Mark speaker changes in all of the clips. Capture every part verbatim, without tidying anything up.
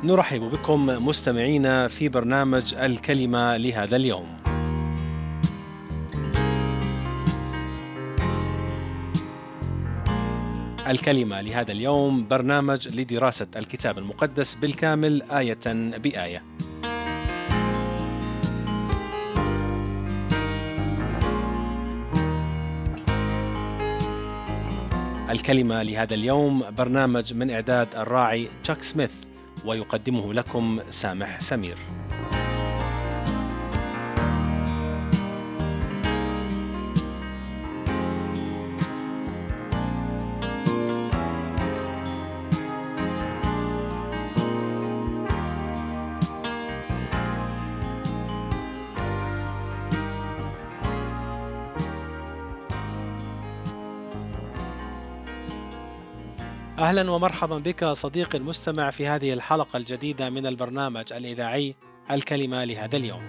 Speaker 1: نرحب بكم مستمعينا في برنامج الكلمة لهذا اليوم. الكلمة لهذا اليوم برنامج لدراسة الكتاب المقدس بالكامل آية بآية. الكلمة لهذا اليوم برنامج من إعداد الراعي تشاك سميث، ويقدمه لكم سامح سمير. أهلا ومرحبا بك صديقي المستمع في هذه الحلقة الجديدة من البرنامج الإذاعي الكلمة لهذا اليوم.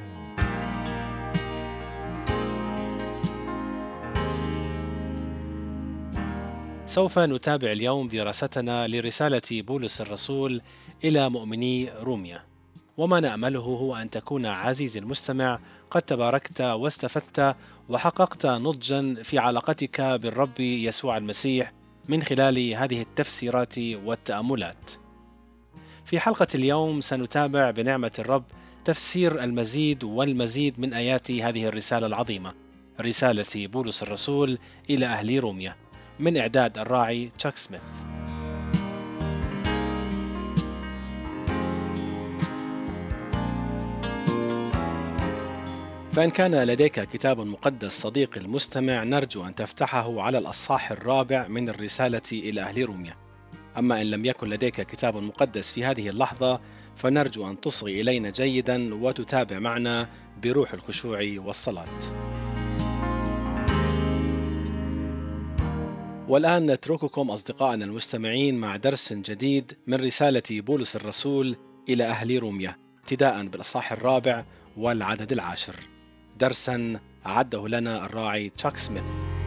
Speaker 1: سوف نتابع اليوم دراستنا لرسالة بولس الرسول إلى مؤمني روميا، وما نأمله هو أن تكون عزيزي المستمع قد تباركت واستفدت وحققت نضجا في علاقتك بالرب يسوع المسيح من خلال هذه التفسيرات والتأملات. في حلقة اليوم سنتابع بنعمة الرب تفسير المزيد والمزيد من آيات هذه الرسالة العظيمة، رسالة بولس الرسول إلى أهل روميا، من إعداد الراعي تشاك سميث. فإن كان لديك كتاب مقدس صديقي المستمع، نرجو أن تفتحه على الأصحاح الرابع من الرسالة إلى أهل روميا. أما إن لم يكن لديك كتاب مقدس في هذه اللحظة، فنرجو أن تصغي إلينا جيدا وتتابع معنا بروح الخشوع والصلاة. والآن نترككم أصدقائنا المستمعين مع درس جديد من رسالة بولس الرسول إلى أهل روميا، ابتداء بالأصحاح الرابع والعدد العاشر. درسا أعده لنا الراعي تشاك سميث.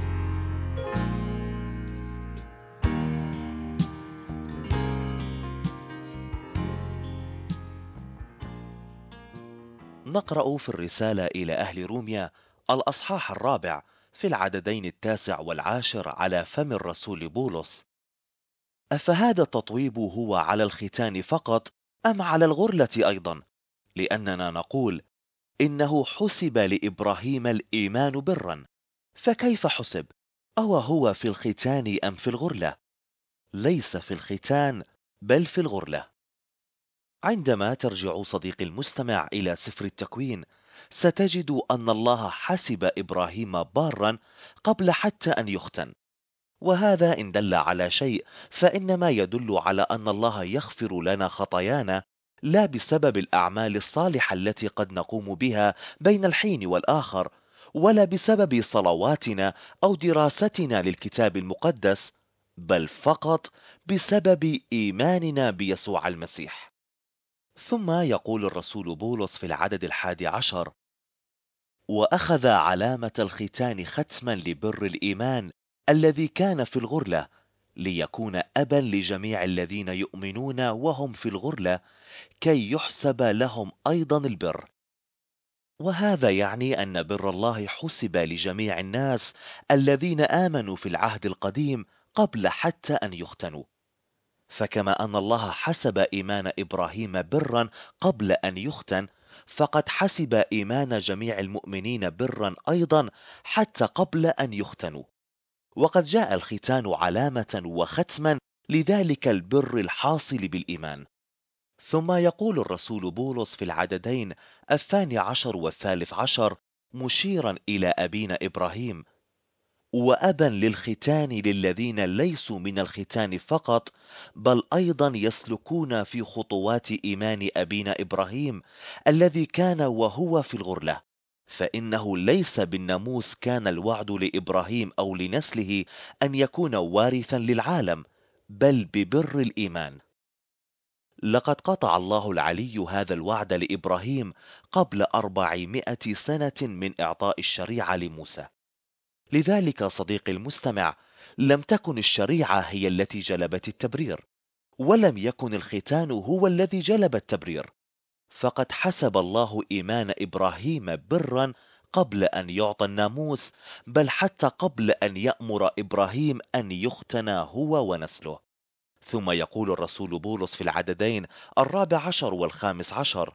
Speaker 2: نقرأ في الرسالة إلى أهل روميا الأصحاح الرابع في العددين التاسع والعاشر على فم الرسول بولس: أفهذا التطويب هو على الختان فقط أم على الغرلة أيضا؟ لأننا نقول إنه حسب لإبراهيم الإيمان برا. فكيف حسب؟ أو هو في الختان أم في الغرلة؟ ليس في الختان بل في الغرلة. عندما ترجع صديقي المستمع إلى سفر التكوين، ستجد أن الله حسب إبراهيم بارا قبل حتى أن يختن. وهذا إن دل على شيء فإنما يدل على أن الله يغفر لنا خطايانا، لا بسبب الأعمال الصالحة التي قد نقوم بها بين الحين والآخر، ولا بسبب صلواتنا أو دراستنا للكتاب المقدس، بل فقط بسبب إيماننا بيسوع المسيح. ثم يقول الرسول بولس في العدد الحادي عشر: وأخذ علامة الختان ختما لبر الإيمان الذي كان في الغرلة، ليكون أبا لجميع الذين يؤمنون وهم في الغرلة، كي يحسب لهم أيضا البر. وهذا يعني أن بر الله حسب لجميع الناس الذين آمنوا في العهد القديم قبل حتى أن يختنوا. فكما أن الله حسب إيمان إبراهيم برا قبل أن يختن، فقد حسب إيمان جميع المؤمنين برا أيضا حتى قبل أن يختنوا. وقد جاء الختان علامة وختما لذلك البر الحاصل بالإيمان. ثم يقول الرسول بولس في العددين الثاني عشر والثالث عشر، مشيرا إلى أبينا إبراهيم: وأبا للختان للذين ليسوا من الختان فقط، بل أيضا يسلكون في خطوات إيمان أبينا إبراهيم الذي كان وهو في الغرلة. فإنه ليس بالناموس كان الوعد لإبراهيم أو لنسله أن يكون وارثا للعالم، بل ببر الإيمان. لقد قطع الله العلي هذا الوعد لإبراهيم قبل أربعمائة سنة من إعطاء الشريعة لموسى. لذلك صديقي المستمع، لم تكن الشريعة هي التي جلبت التبرير، ولم يكن الختان هو الذي جلب التبرير، فقد حسب الله إيمان إبراهيم برا قبل أن يعطى الناموس، بل حتى قبل أن يأمر إبراهيم أن يختن هو ونسله. ثم يقول الرسول بولس في العددين الرابع عشر والخامس عشر: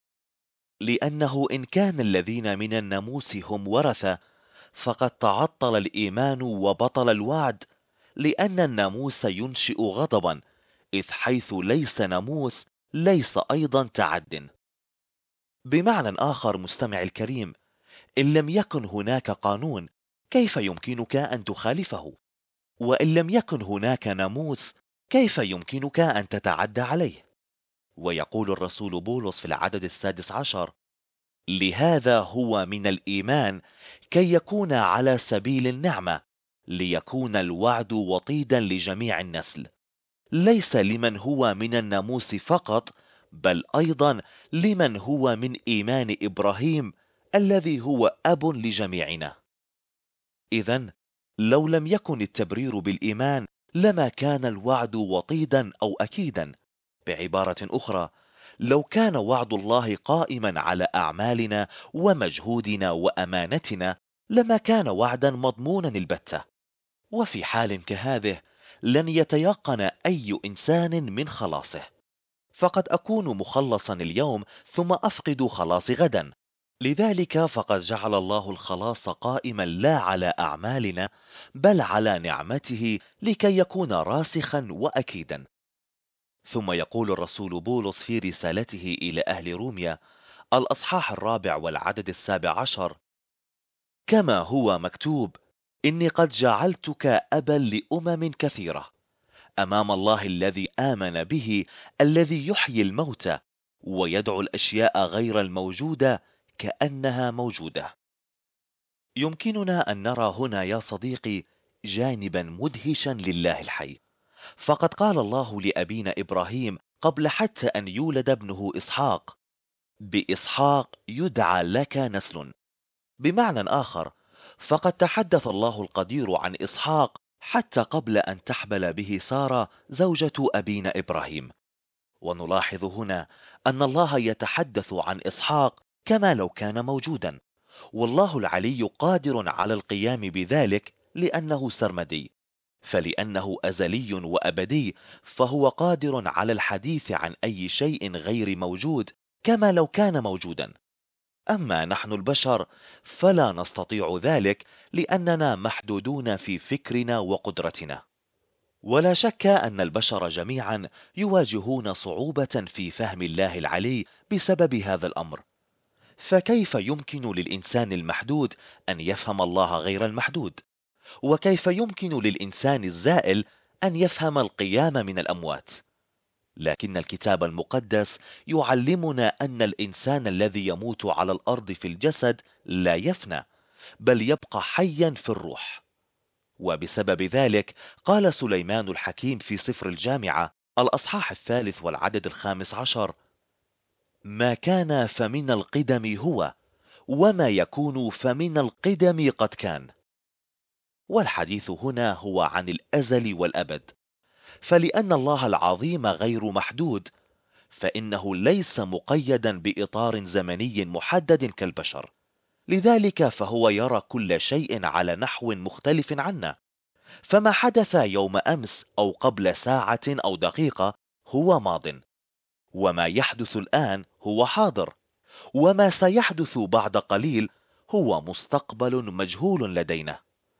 Speaker 2: لأنه إن كان الذين من الناموس هم ورثة، فقد تعطل الإيمان وبطل الوعد، لأن الناموس ينشئ غضبا، إذ حيث ليس ناموس ليس أيضا تعد. بمعنى آخر مستمع الكريم، إن لم يكن هناك قانون، كيف يمكنك أن تخالفه؟ وإن لم يكن هناك ناموس، كيف يمكنك أن تتعدى عليه؟ ويقول الرسول بولس في العدد السادس عشر: لهذا هو من الإيمان كي يكون على سبيل النعمة، ليكون الوعد وطيدا لجميع النسل، ليس لمن هو من الناموس فقط، بل أيضا لمن هو من إيمان إبراهيم الذي هو أب لجميعنا. إذن لو لم يكن التبرير بالإيمان، لما كان الوعد وطيدا أو أكيدا. بعبارة أخرى، لو كان وعد الله قائما على أعمالنا ومجهودنا وأمانتنا، لما كان وعدا مضمونا البتة. وفي حال كهذه لن يتيقن أي إنسان من خلاصه، فقد أكون مخلصا اليوم ثم أفقد خلاصي غدا. لذلك فقد جعل الله الخلاص قائما لا على أعمالنا، بل على نعمته، لكي يكون راسخا وأكيدا. ثم يقول الرسول بولس في رسالته إلى أهل روميا الأصحاح الرابع والعدد السابع عشر: كما هو مكتوب: إني قد جعلتك أبا لأمم كثيرة، أمام الله الذي آمن به، الذي يحيي الموتى ويدعو الأشياء غير الموجودة كأنها موجودة. يمكننا أن نرى هنا يا صديقي جانبا مدهشا لله الحي، فقد قال الله لأبينا إبراهيم قبل حتى أن يولد ابنه إسحاق: بإسحاق يدعى لك نسل. بمعنى آخر، فقد تحدث الله القدير عن إسحاق حتى قبل أن تحبل به سارة زوجة أبينا إبراهيم. ونلاحظ هنا أن الله يتحدث عن إسحاق كما لو كان موجودا، والله العلي قادر على القيام بذلك لأنه سرمدي. فلأنه أزلي وأبدي، فهو قادر على الحديث عن أي شيء غير موجود كما لو كان موجودا. أما نحن البشر فلا نستطيع ذلك، لأننا محدودون في فكرنا وقدرتنا. ولا شك أن البشر جميعا يواجهون صعوبة في فهم الله العلي بسبب هذا الأمر. فكيف يمكن للإنسان المحدود أن يفهم الله غير المحدود؟ وكيف يمكن للإنسان الزائل أن يفهم القيام من الأموات؟ لكن الكتاب المقدس يعلمنا أن الإنسان الذي يموت على الأرض في الجسد لا يفنى، بل يبقى حيا في الروح. وبسبب ذلك قال سليمان الحكيم في سفر الجامعة الأصحاح الثالث والعدد الخامس عشر: ما كان فمن القدم هو، وما يكون فمن القدم قد كان. والحديث هنا هو عن الأزل والأبد. فلأن الله العظيم غير محدود، فإنه ليس مقيدا بإطار زمني محدد كالبشر، لذلك فهو يرى كل شيء على نحو مختلف عنا. فما حدث يوم أمس أو قبل ساعة أو دقيقة هو ماض، وما يحدث الآن هو حاضر، وما سيحدث بعد قليل هو مستقبل مجهول لدينا.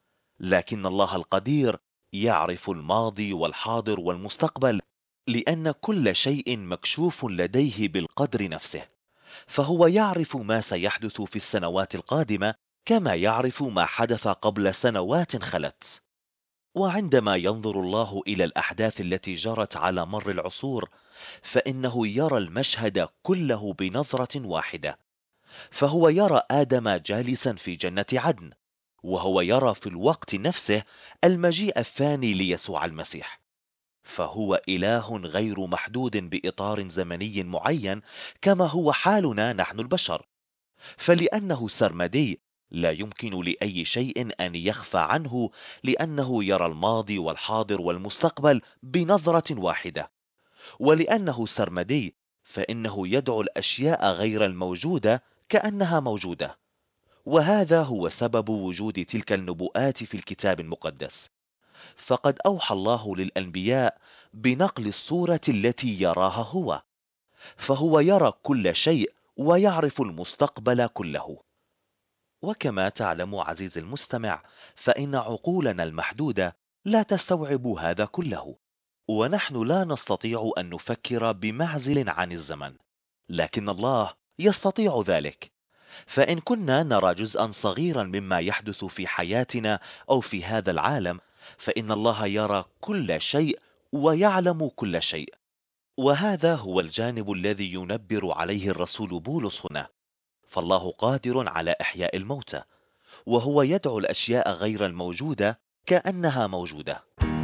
Speaker 2: لكن الله القدير يعرف الماضي والحاضر والمستقبل، لأن كل شيء مكشوف لديه بالقدر نفسه، فهو يعرف ما سيحدث في السنوات القادمة كما يعرف ما حدث قبل سنوات خلت. وعندما ينظر الله إلى الأحداث التي جرت على مر العصور، فإنه يرى المشهد كله بنظرة واحدة. فهو يرى آدم جالسا في جنة عدن، وهو يرى في الوقت نفسه المجيء الثاني ليسوع المسيح. فهو إله غير محدود بإطار زمني معين كما هو حالنا نحن البشر. فلأنه سرمدي لا يمكن لأي شيء أن يخفى عنه، لأنه يرى الماضي والحاضر والمستقبل بنظرة واحدة. ولأنه سرمدي فإنه يدعو الأشياء غير الموجودة كأنها موجودة. وهذا هو سبب وجود تلك النبوءات في الكتاب المقدس. فقد أوحى الله للأنبياء بنقل الصورة التي يراها هو، فهو يرى كل شيء ويعرف المستقبل كله. وكما تعلم عزيزي المستمع، فإن عقولنا المحدودة لا تستوعب هذا كله، ونحن لا نستطيع أن نفكر بمعزل عن الزمن، لكن الله يستطيع ذلك. فإن كنا نرى جزءا صغيرا مما يحدث في حياتنا أو في هذا العالم، فإن الله يرى كل شيء ويعلم كل شيء. وهذا هو الجانب الذي ينبر عليه الرسول بولس هنا. فالله قادر على إحياء الموتى، وهو يدعو الأشياء غير الموجودة كأنها موجودة.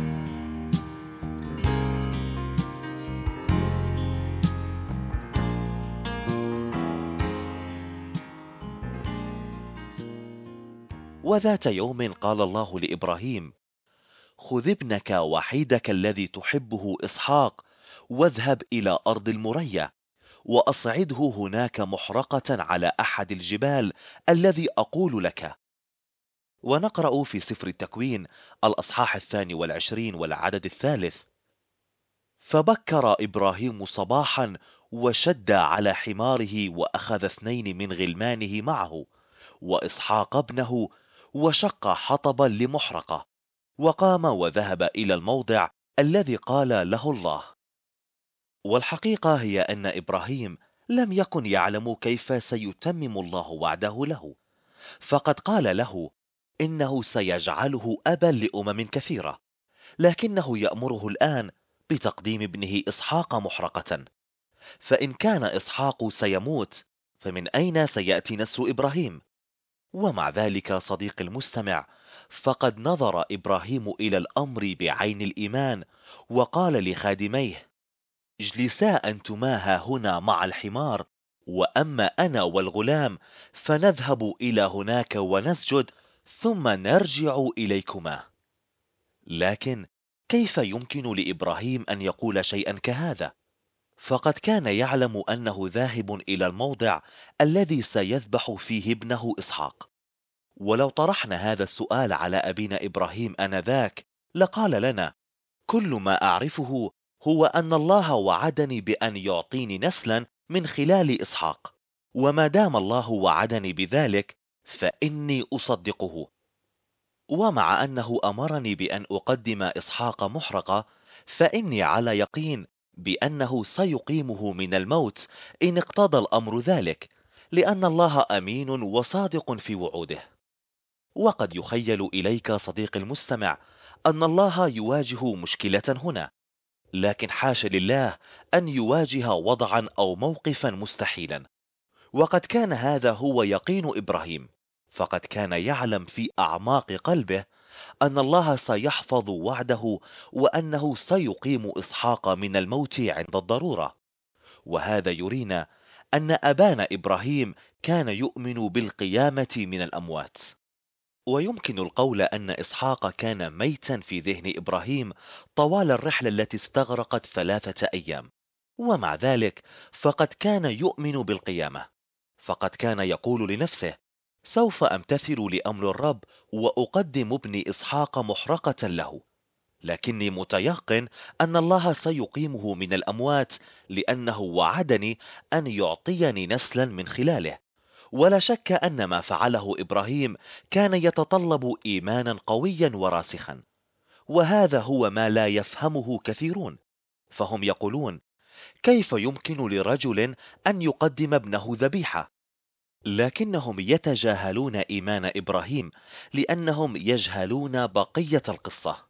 Speaker 2: وذات يوم قال الله لإبراهيم: خذ ابنك وحيدك الذي تحبه إسحاق، واذهب إلى أرض المريا، وأصعده هناك محرقة على أحد الجبال الذي أقول لك. ونقرأ في سفر التكوين الأصحاح الثاني والعشرين والعدد الثالث: فبكر إبراهيم صباحا، وشد على حماره، وأخذ اثنين من غلمانه معه وإسحاق ابنه، وشق حطبا لمحرقة، وقام وذهب إلى الموضع الذي قال له الله. والحقيقة هي أن إبراهيم لم يكن يعلم كيف سيتمم الله وعده له، فقد قال له إنه سيجعله أبا لأمم كثيرة، لكنه يأمره الآن بتقديم ابنه إسحاق محرقة. فإن كان إسحاق سيموت، فمن أين سيأتي نسل إبراهيم؟ ومع ذلك صديقي المستمع، فقد نظر إبراهيم إلى الأمر بعين الإيمان، وقال لخادميه: اجلسا أنتما ها هنا مع الحمار، وأما أنا والغلام فنذهب إلى هناك ونسجد، ثم نرجع إليكما. لكن كيف يمكن لإبراهيم أن يقول شيئا كهذا؟ فقد كان يعلم أنه ذاهب إلى الموضع الذي سيذبح فيه ابنه إسحاق. ولو طرحنا هذا السؤال على أبينا إبراهيم آنذاك، لقال لنا: كل ما أعرفه هو أن الله وعدني بأن يعطيني نسلا من خلال إسحاق، وما دام الله وعدني بذلك فإني أصدقه. ومع أنه أمرني بأن أقدم إسحاق محرقة، فإني على يقين بأنه سيقيمه من الموت إن اقتضى الأمر ذلك، لأن الله أمين وصادق في وعوده. وقد يخيل إليك صديقي المستمع أن الله يواجه مشكلة هنا، لكن حاش لله أن يواجه وضعا أو موقفا مستحيلا. وقد كان هذا هو يقين إبراهيم، فقد كان يعلم في أعماق قلبه أن الله سيحفظ وعده، وأنه سيقيم إسحاق من الموت عند الضرورة. وهذا يرينا أن أبانا إبراهيم كان يؤمن بالقيامة من الأموات. ويمكن القول أن إسحاق كان ميتا في ذهن إبراهيم طوال الرحلة التي استغرقت ثلاثة أيام، ومع ذلك فقد كان يؤمن بالقيامة. فقد كان يقول لنفسه: سوف أمتثل لأمر الرب وأقدم ابني إسحاق محرقة له، لكني متيقن أن الله سيقيمه من الأموات، لأنه وعدني أن يعطيني نسلا من خلاله. ولا شك أن ما فعله إبراهيم كان يتطلب إيمانا قويا وراسخا، وهذا هو ما لا يفهمه كثيرون. فهم يقولون: كيف يمكن لرجل أن يقدم ابنه ذبيحة؟ لكنهم يتجاهلون إيمان إبراهيم، لأنهم يجهلون بقية القصة.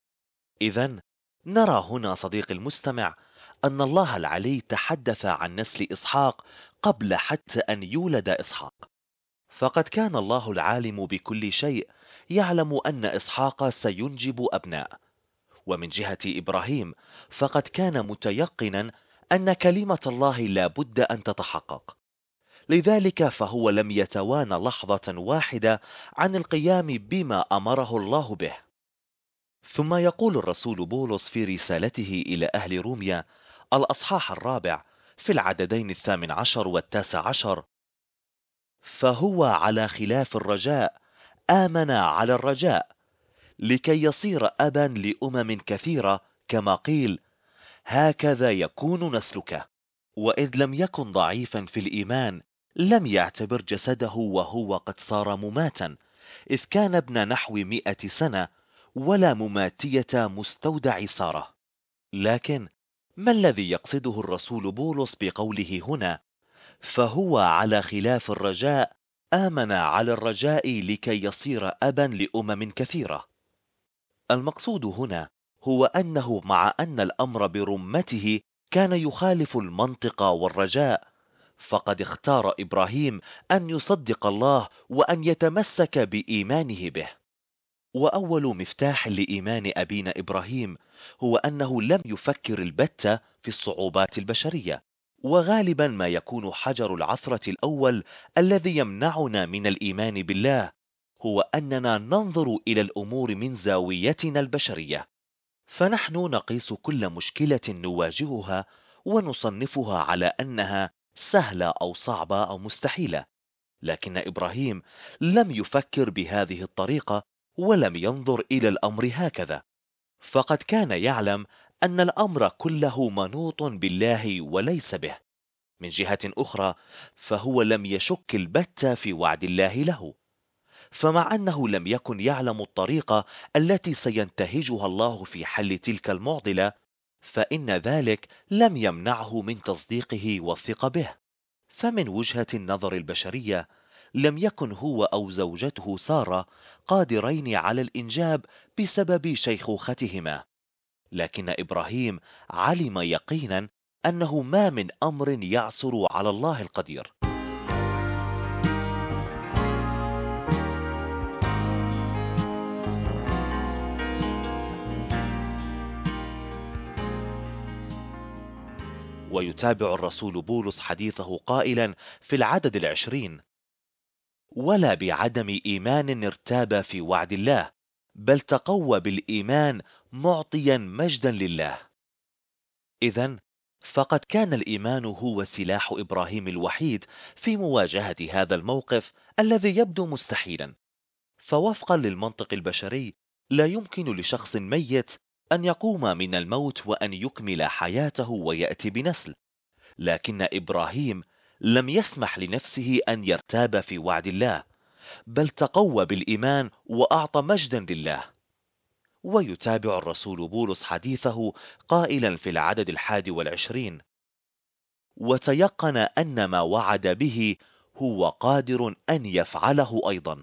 Speaker 2: إذن نرى هنا صديقي المستمع أن الله العلي تحدث عن نسل إسحاق قبل حتى أن يولد إسحاق. فقد كان الله العالم بكل شيء يعلم أن إسحاق سينجب أبناء. ومن جهة إبراهيم فقد كان متيقنا أن كلمة الله لا بد أن تتحقق، لذلك فهو لم يتوانى لحظة واحدة عن القيام بما أمره الله به. ثم يقول الرسول بولس في رسالته إلى أهل روميا الأصحاح الرابع في العددين الثامن عشر والتاسع عشر: فهو على خلاف الرجاء آمن على الرجاء لكي يصير أبا لأمم كثيرة، كما قيل: هكذا يكون نسلك. وإذ لم يكن ضعيفا في الإيمان، لم يعتبر جسده وهو قد صار مماتا، إذ كان ابن نحو مئة سنة، ولا مماتية مستودع سارة. لكن ما الذي يقصده الرسول بولس بقوله هنا: فهو على خلاف الرجاء آمن على الرجاء لكي يصير أبا لأمم كثيرة؟ المقصود هنا هو أنه مع أن الأمر برمته كان يخالف المنطق والرجاء، فقد اختار إبراهيم أن يصدق الله وأن يتمسك بإيمانه به. وأول مفتاح لإيمان أبينا إبراهيم هو أنه لم يفكر البتة في الصعوبات البشرية. وغالبا ما يكون حجر العثرة الأول الذي يمنعنا من الإيمان بالله هو أننا ننظر إلى الأمور من زاويتنا البشرية، فنحن نقيس كل مشكلة نواجهها ونصنفها على أنها سهلة أو صعبة أو مستحيلة. لكن إبراهيم لم يفكر بهذه الطريقة، ولم ينظر إلى الأمر هكذا، فقد كان يعلم أن الأمر كله منوط بالله وليس به. من جهة أخرى، فهو لم يشك البتة في وعد الله له، فمع أنه لم يكن يعلم الطريقة التي سينتهجها الله في حل تلك المعضلة، فإن ذلك لم يمنعه من تصديقه والثقة به. فمن وجهة النظر البشرية، لم يكن هو أو زوجته سارة قادرين على الإنجاب بسبب شيخوختهما، لكن إبراهيم علم يقينا أنه ما من أمر يعثر على الله القدير. ويتابع الرسول بولس حديثه قائلا في العدد العشرين: ولا بعدم إيمان ارتاب في وعد الله، بل تقوى بالإيمان، معطيا مجدا لله. إذن فقد كان الإيمان هو سلاح إبراهيم الوحيد في مواجهة هذا الموقف الذي يبدو مستحيلا. فوفقا للمنطق البشري، لا يمكن لشخص ميت أن يقوم من الموت وأن يكمل حياته ويأتي بنسل. لكن إبراهيم لم يسمح لنفسه أن يرتاب في وعد الله، بل تقوى بالإيمان وأعطى مجدا لله. ويتابع الرسول بولس حديثه قائلا في العدد الحادي والعشرين: وتيقن أن ما وعد به هو قادر أن يفعله أيضا.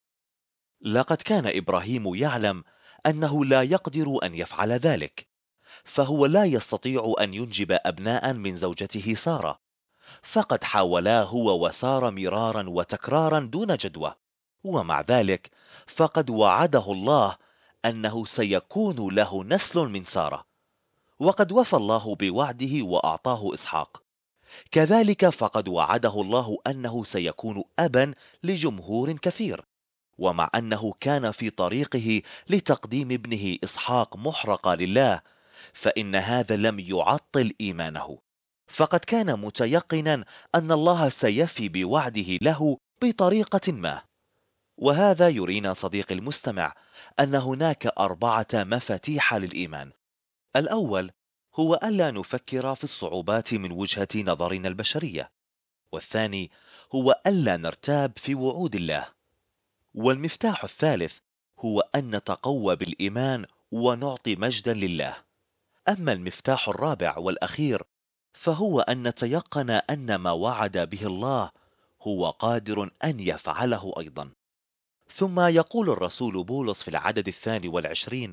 Speaker 2: لقد كان إبراهيم يعلم أنه لا يقدر أن يفعل ذلك، فهو لا يستطيع أن ينجب أبناء من زوجته سارة، فقد حاولا هو وسارة مرارا وتكرارا دون جدوى. ومع ذلك فقد وعده الله أنه سيكون له نسل من سارة، وقد وفى الله بوعده وأعطاه إسحاق. كذلك فقد وعده الله أنه سيكون أبا لجمهور كثير، ومع أنه كان في طريقه لتقديم ابنه إسحاق محرقة لله، فإن هذا لم يعطل إيمانه، فقد كان متيقنا أن الله سيفي بوعده له بطريقة ما. وهذا يرينا صديقي المستمع أن هناك أربعة مفاتيح للإيمان. الأول هو ألا نفكر في الصعوبات من وجهة نظرنا البشرية، والثاني هو ألا نرتاب في وعود الله، والمفتاح الثالث هو أن نتقوى بالإيمان ونعطي مجدا لله. أما المفتاح الرابع والأخير فهو أن نتيقن أن ما وعد به الله هو قادر أن يفعله أيضا. ثم يقول الرسول بولس في العدد الثاني والعشرين: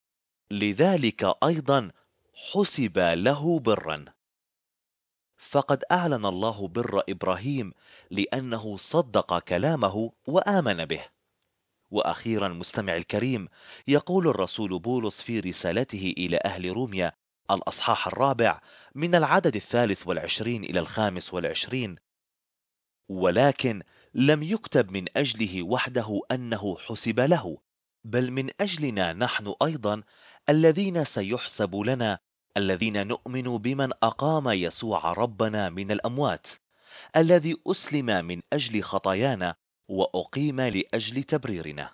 Speaker 2: لذلك أيضا حسب له برا. فقد أعلن الله بر إبراهيم لأنه صدق كلامه وآمن به. وأخيرا مستمع الكريم، يقول الرسول بولس في رسالته إلى أهل روميا الأصحاح الرابع من العدد الثالث والعشرين إلى الخامس والعشرين: ولكن لم يكتب من أجله وحده أنه حسب له، بل من أجلنا نحن أيضا الذين سيحسب لنا الذين نؤمن بمن أقام يسوع ربنا من الأموات، الذي أسلم من أجل خطايانا وأقيم لأجل تبريرنا.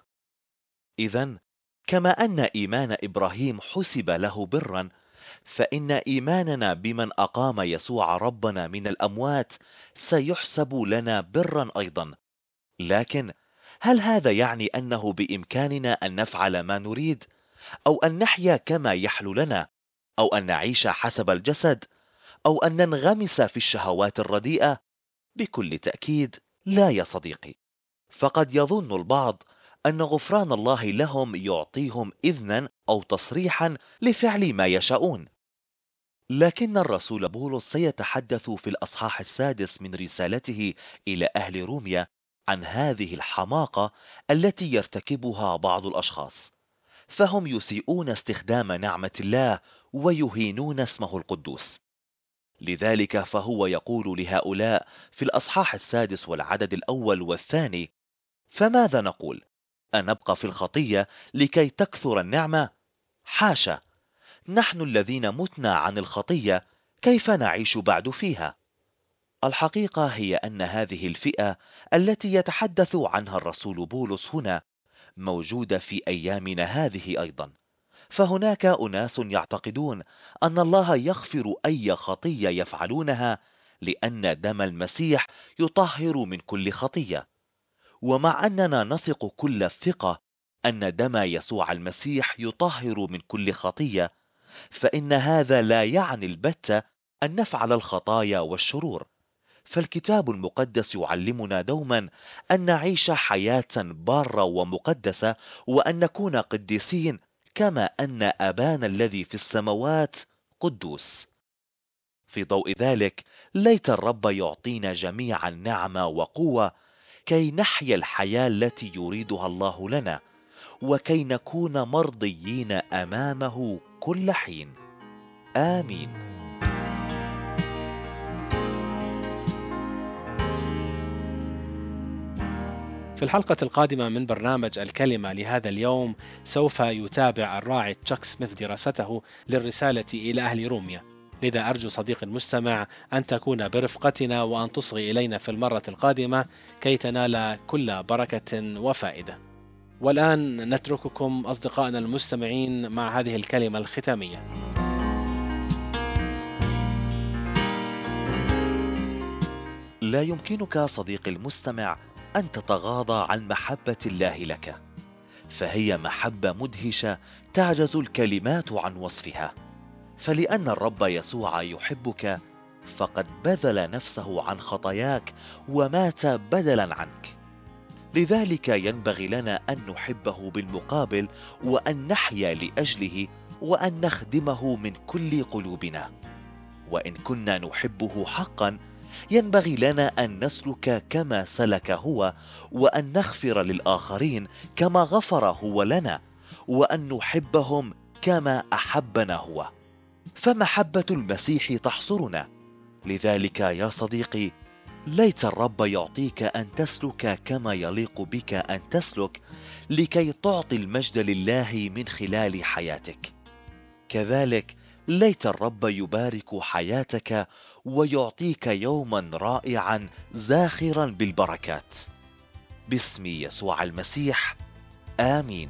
Speaker 2: إذن كما أن إيمان إبراهيم حسب له برا، فإن إيماننا بمن أقام يسوع ربنا من الأموات سيحسب لنا برا أيضا. لكن هل هذا يعني أنه بإمكاننا أن نفعل ما نريد، أو أن نحيا كما يحلو لنا، أو أن نعيش حسب الجسد، أو أن ننغمس في الشهوات الرديئة؟ بكل تأكيد لا يا صديقي. فقد يظن البعض أن غفران الله لهم يعطيهم إذنا أو تصريحا لفعل ما يشاءون. لكن الرسول بولس سيتحدث في الأصحاح السادس من رسالته إلى أهل روميا عن هذه الحماقة التي يرتكبها بعض الأشخاص، فهم يسيئون استخدام نعمة الله ويهينون اسمه القدوس. لذلك فهو يقول لهؤلاء في الأصحاح السادس والعدد الأول والثاني: فماذا نقول؟ أنبقى في الخطية لكي تكثر النعمة؟ حاشا، نحن الذين متنا عن الخطية كيف نعيش بعد فيها؟ الحقيقة هي أن هذه الفئة التي يتحدث عنها الرسول بولس هنا موجودة في أيامنا هذه أيضا. فهناك أناس يعتقدون أن الله يغفر أي خطية يفعلونها لأن دم المسيح يطهر من كل خطية. ومع أننا نثق كل الثقة أن دم يسوع المسيح يطهر من كل خطية، فإن هذا لا يعني البتة أن نفعل الخطايا والشرور. فالكتاب المقدس يعلمنا دوما أن نعيش حياة بارة ومقدسة، وأن نكون قديسين كما أن أبانا الذي في السماوات قدوس. في ضوء ذلك ليت الرب يعطينا جميعا نعمة وقوة كي نحيا الحياة التي يريدها الله لنا، وكي نكون مرضيين أمامه كل حين. آمين.
Speaker 1: في الحلقة القادمة من برنامج الكلمة لهذا اليوم سوف يتابع الراعي تشاك سميث دراسته للرسالة إلى أهل روميا. لذا أرجو صديق المستمع أن تكون برفقتنا وأن تصغي إلينا في المرة القادمة كي تنال كل بركة وفائدة. والآن نترككم أصدقائنا المستمعين مع هذه الكلمة الختامية.
Speaker 2: لا يمكنك صديقي المستمع أن تتغاضى عن محبة الله لك، فهي محبة مدهشة تعجز الكلمات عن وصفها. فلأن الرب يسوع يحبك فقد بذل نفسه عن خطاياك ومات بدلا عنك. لذلك ينبغي لنا أن نحبه بالمقابل، وأن نحيا لأجله، وأن نخدمه من كل قلوبنا. وإن كنا نحبه حقا ينبغي لنا أن نسلك كما سلك هو، وأن نغفر للآخرين كما غفر هو لنا، وأن نحبهم كما أحبنا هو. فمحبة المسيح تحصرنا. لذلك يا صديقي، ليت الرب يعطيك أن تسلك كما يليق بك أن تسلك، لكي تعطي المجد لله من خلال حياتك. كذلك ليت الرب يبارك حياتك ويعطيك يوما رائعا زاخرا بالبركات. باسم يسوع المسيح، آمين.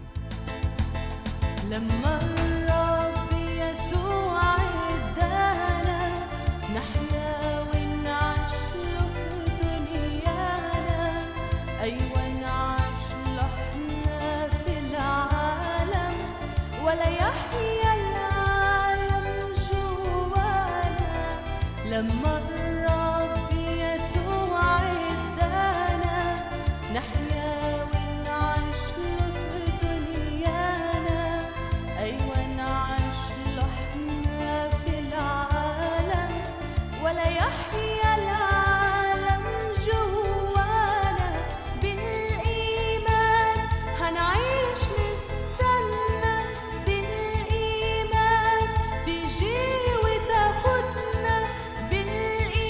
Speaker 3: لما الرب يسوع ادانا نحيا ونعيش له في دنيانا، أيوة نعيش له احنا في العالم، ولا يحيا العالم جوانا. لما الرب يسوع ادانا نحيا ونعيش له في دنيانا، أيوة نعيش له احنا في العالم، ولا يحيا العالم جوانا. بالإيمان هنعيش نستنى، بالإيمان تيجي وتاخدنا، بالإيمان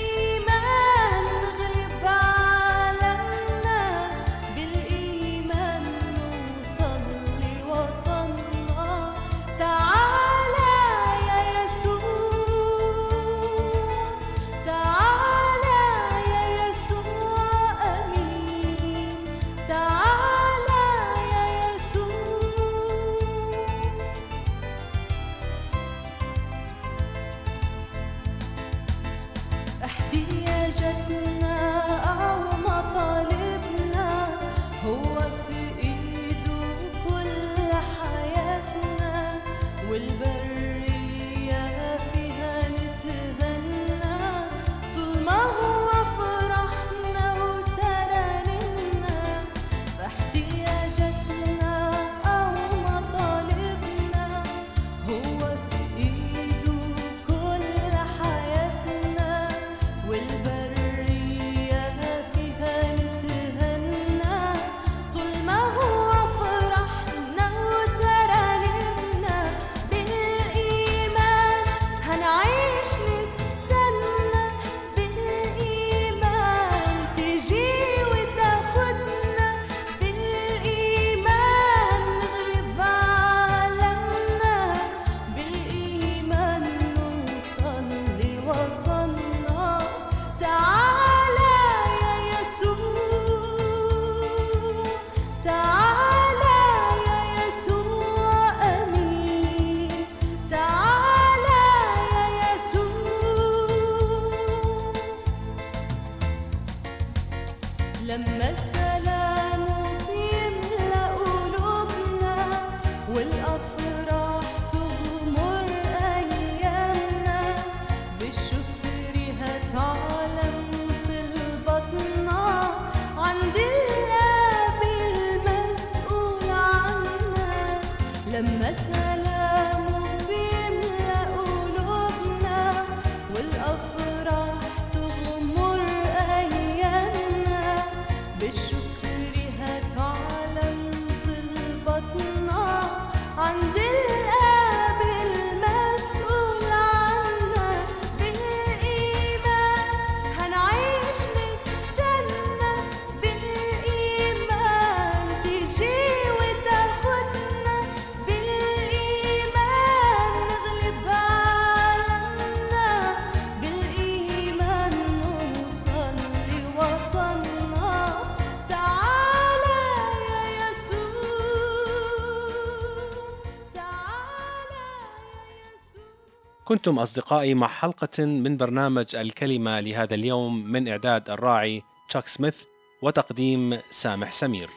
Speaker 1: كنتم أصدقائي مع حلقة من برنامج الكلمة لهذا اليوم من إعداد الراعي تشاك سميث وتقديم سامح سمير.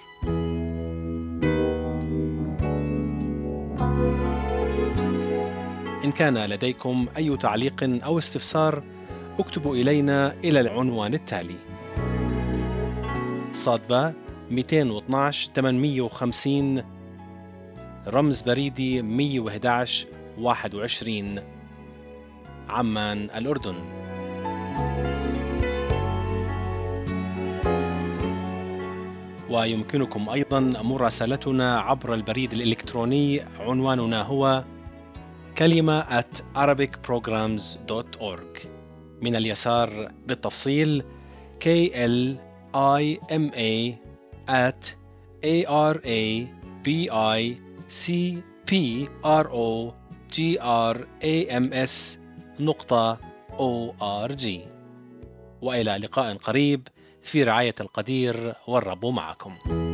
Speaker 1: إن كان لديكم أي تعليق أو استفسار اكتبوا إلينا إلى العنوان التالي: صادبة مئتين واثناشر ثمانمئة وخمسين، رمز بريدي مئة وأحد عشر واحد وعشرين، عمان الأردن. ويمكنكم أيضا مراسلتنا عبر البريد الإلكتروني، عنواننا هو كلمة at arabic programs dot org. من اليسار بالتفصيل K L I M A at A R A B I C P R O G R A M S نقطة O R G. وإلى لقاء قريب في رعاية القدير، والرب معكم.